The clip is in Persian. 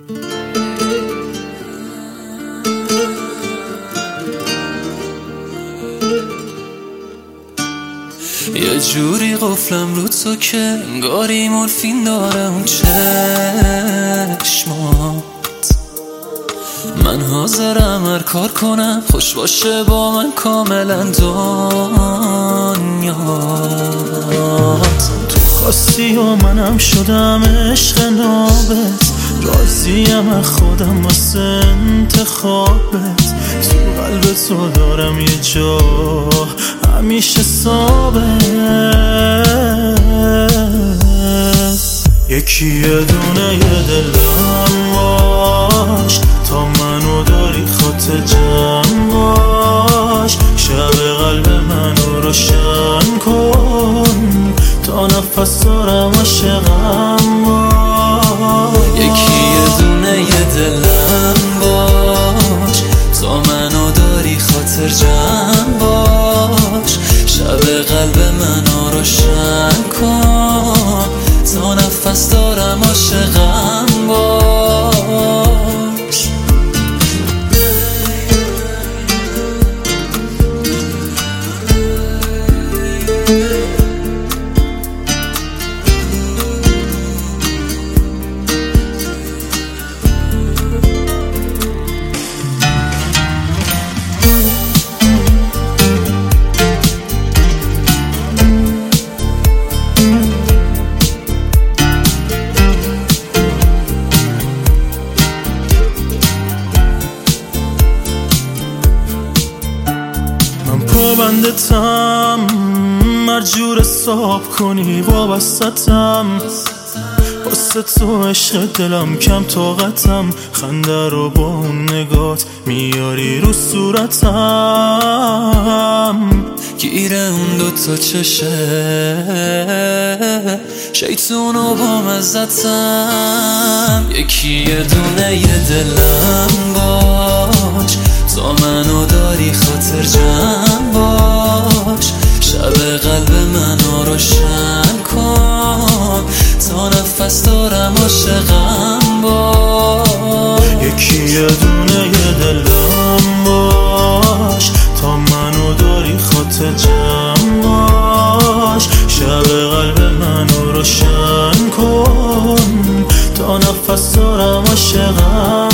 یه جوری قفلم رو تو که انگاری مورفین داره اون چشمات. من حاضرم هر کار کنم خوش باشه با من کاملا دنیات. تو خواستی و منم شدم عشق نابت، راضیم از خودم واسه انتخابت. تو قلب تو دارم یه جا همیشه ثابت. یکی یه دونه یه دلم باش، تا منو داری خاطر جمع باش. شب قلب منو روشن کن، تا نفس دارم عاشقم باش. یکی یه دونه یه دلم باش، تا منو داری خاطر جمع باش. شب قلب منو روشن کن، تا نفس دارم عاشقم باش. پابندتم هر جور حساب کنی وابستم، واسه تو عشق دلم کم طاقتم. خنده رو با اون نگات میاری رو صورتم. گیره اون دوتا چشه شیطون و با مزدتم. یکی یه دونه یه دلم باش، تا منو داری خاطر جمع باش. شب قلب منو روشن کن، تا نفس دارم عاشقم باش. یکی یه دونه یه دلم باش، تا منو داری خاطر جمع باش. شب قلب منو روشن کن، تا نفس دارم عاشقم